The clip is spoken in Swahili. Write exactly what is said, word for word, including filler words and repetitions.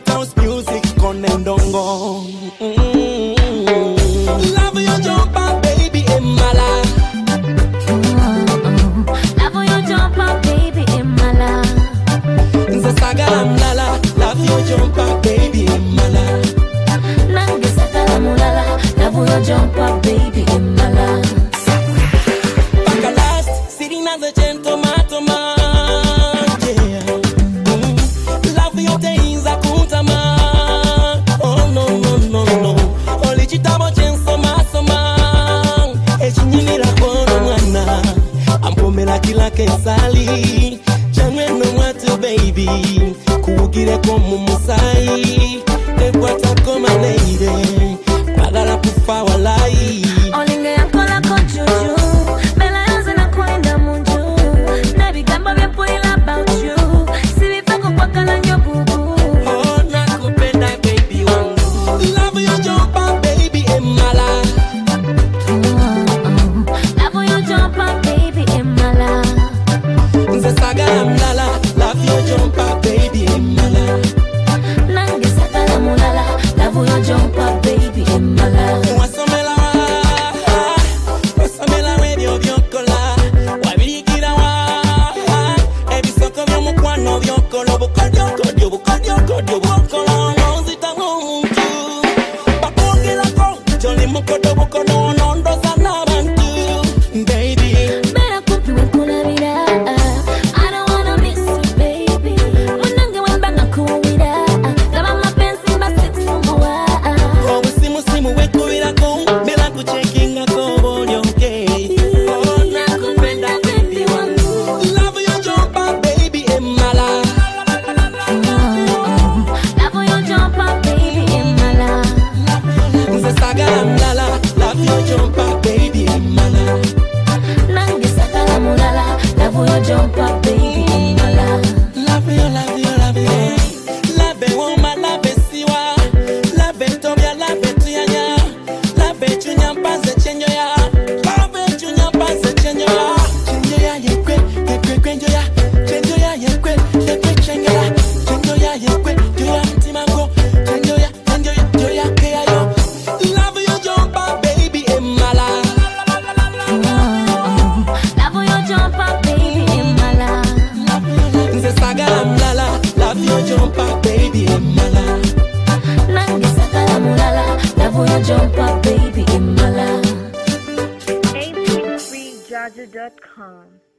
White House music con Ndongo. Mm-hmm. Love your jumper, baby, in my life. Love your jumper, baby, in my life. Nze sagala mlala, love your jumper, baby, in my life. Nange sagala mulala, love your jumper, baby, in my life. Back at last, sitting as a gentleman, man, yeah. Mm. Love your days, I couldn't man. Oh no no no no. Only chitabo chenso masoma. Echinyini la kono mwana. Ampomela kila kesali. Chanwe no mwatu baby. Kuugire kwa mumusai. Ekwata koma lady. Pagala kufa walai. Olinge yankola kochuchu. Mela yoze na kuenda munju. Nebi gamba vyepuila about you. Sivi fako kwa kala nyobubu. Oh, nakupenda baby wangu. Love your jumper, baby, in my life. Love your jumper, baby, in my life. Nze sagala mlala, love your jumper, baby, in my life. Nange sagala mulala, love your jumper, baby, in my life. Wasomela wa, wasomela we byo byokola. Wabirikira wa, ebisoko byomukwano byokola. Bukodyo kodyo, bukodyo kodyo, bukola. Nonzita ng'omuntu. Bakwongerako, joli mukodo bukodo, nondoza n'abantu. Baby, Better cook you with kulabira. I don't wanna miss you, baby. Munange wembanga kuwira. Gaba mapenzi basi tumbuwa. obusimu simu wekubirako, mbela kuchekingako boli okay. Oh, nakupenda baby wangu. Love your jumper, baby, in my life. Love your jumper, baby, in my life. Nze sagala mlala, love your jumper, baby, in my life. Nange sagala mulala, love your jumper, baby, in my life. Love you, love you, love you. Love woman, love siwa. Love tobia, love tuyanya. Love chunya mpanze chenyo ya. Love chunya mpanze chenyo ya. Chenyo ya yekwe, yekwe kwenyo ya. Chenyo ya yekwe, yekwe chenyo ya. Chenyo ya yekwe, yoya mtimango. Chenyo ya, chenyo ya, yoya kea yo. Love your jumper, baby, in my life. Love your jumper, baby, in my life. Nze sagala mlala, love your jumper, baby, in my life. Nange sagala mulala, love your jumper, baby, in my life. A P free Jaja dot com